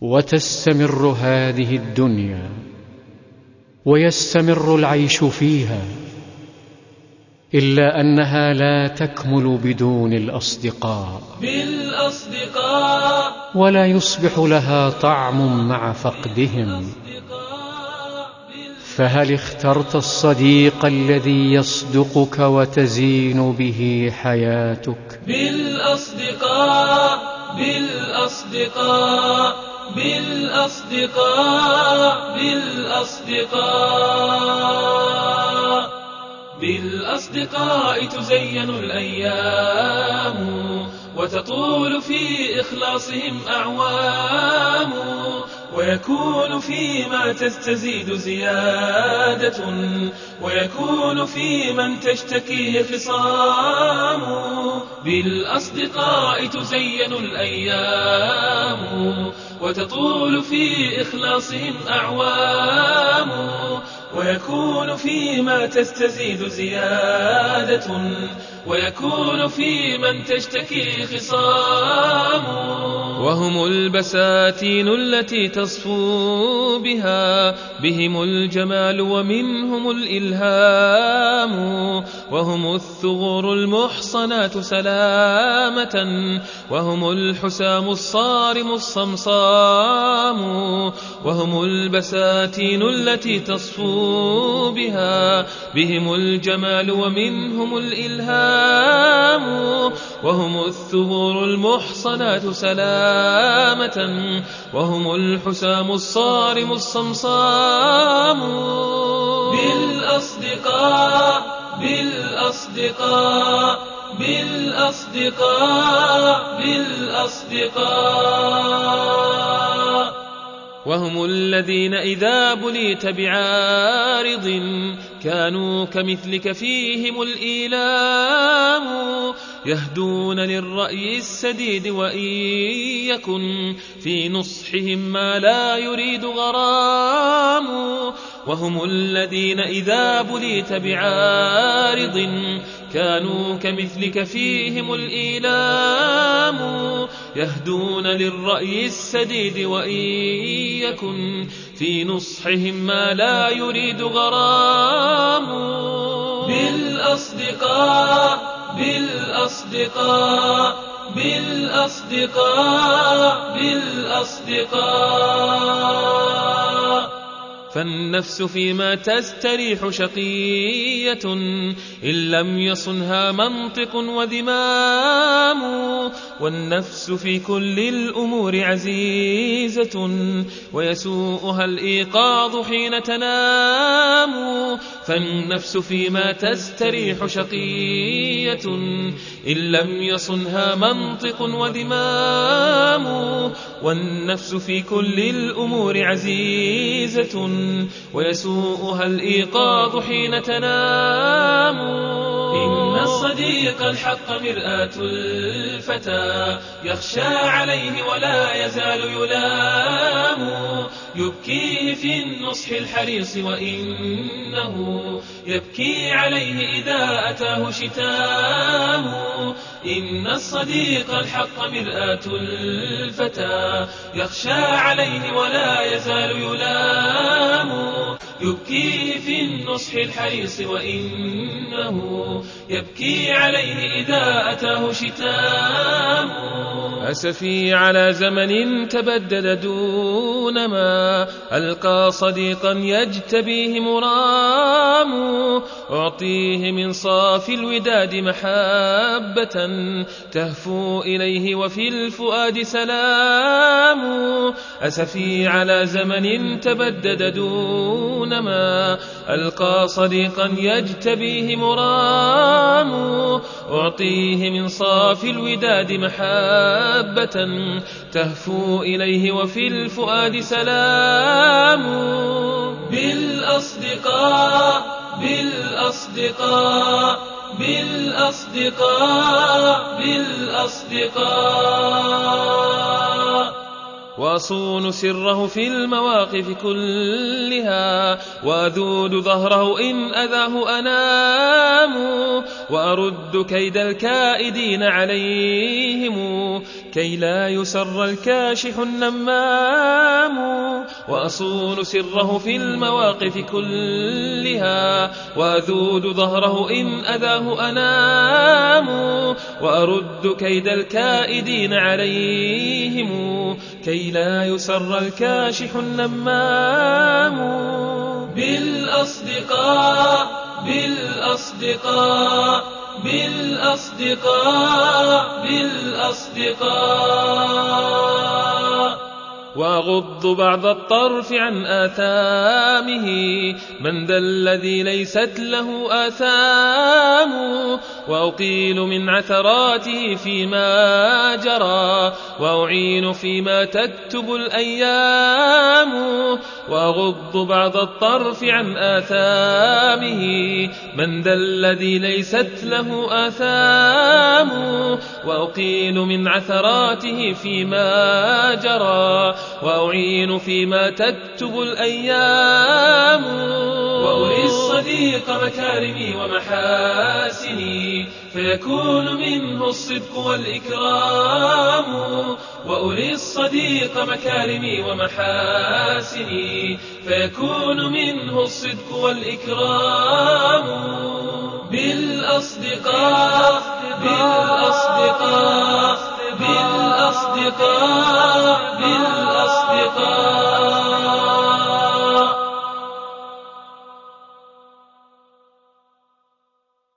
وتستمر هذه الدنيا ويستمر العيش فيها، إلا أنها لا تكمل بدون الأصدقاء، ولا يصبح لها طعم مع فقدهم. فهل اخترت الصديق الذي يصدقك وتزين به حياتك؟ بالأصدقاء بالأصدقاء بالأصدقاء بالأصدقاء بالأصدقاء تزين الأيام وتطول في إخلاصهم أعوام، ويكون فيما تستزيد زيادة، ويكون في من تشتكيه خصام. بالأصدقاء تزين الأيام وتطول في إخلاصهم أعوام، ويكون فيما تستزيد زيادة، ويكون في من تشتكي خصام. وهم البساتين التي تصفو بها بهم الجمال ومنهم الإلهام، وهم الثغور المحصنات سلامة، وهم الحسام الصارم الصمصام. وهم البساتين التي تصفو بها بهم الجمال ومنهم الإلهام، وهم الثغور المحصنات سلامة، وهم الحسام الصارم الصمصام. بالأصدقاء بالأصدقاء بالأصدقاء بالأصدقاء وهم الذين إذا بليت بعارض كانوا كمثلك فيهم الإيلام، يهدون للرأي السديد وإن يكن في نصحهم ما لا يريد غرام. وهم الذين إذا بليت بعارض كانوا كمثلك فيهم الإيلام، يهدون للرأي السديد وإن يكن في نصحهم ما لا يريد غرام. بالأصدقاء بالأصدقاء بالأصدقاء بالأصدقاء فالنفس فيما تستريح شقية إن لم يصنها منطق وذمام، والنفس في كل الأمور عزيزة ويسوءها الإيقاظ حين تنام. فالنفس فيما تستريح شقية إن لم يصنها منطق وذمام، والنفس في كل الأمور عزيزة ويسوءها الإيقاظ حين تنام. إن الصديق الحق مرآة الفتى يخشى عليه ولا يزال يلام، يبكيه في النصح الحريص وإنه يبكي عليه إذا أتاه شتام. إن الصديق الحق مرآة الفتى يخشى عليه ولا يزال يلام، يبكيه في النصح الحريص وإنه يبكي عليه إذا أتاه شتام. أسفي على زمن تبدد دون ما ألقى صديقا يجتبيه مرام، أعطيه من صافي الوداد محبة تهفو إليه وفي الفؤاد سلام. أسفي على زمن تبدد دون ما ألقى صديقا يجتبيه مرام، أعطيه من صافي الوداد محبة تهفو إليه وفي الفؤاد سلام. بالأصدقاء بالأصدقاء بالأصدقاء بالأصدقاء وأصون سره في المواقف كلها، وأذود ظهره إن أذاه أنام، وأرد كيد الكائدين عليهم كي لا يسر الكاشح النمام وأصون سره في المواقف كلها وأذود ظهره إن أذاه أنام وأرد كيد الكائدين عليهم كي لا يسر الكاشح النمام بالأصدقاء بالأصدقاء بالأصدقاء بالأصدقاء وأغض بعض الطرف عن آثامه من ذا الذي ليست له آثام وأقيل من عثراته فيما جرى وأعين فيما تكتب الأيام وأغض بعض الطرف عن آثامه من ذا الذي ليست له آثام وأقيل من عثراته فيما جرى وأعين فيما تكتب الأيام وأري الصديق مكارمي ومحاسني فيكون منه الصدق والإكرام وأري الصديق مكارمي ومحاسني فيكون منه الصدق والإكرام بالأصدقاء بالأصدقاء بالأصدقاء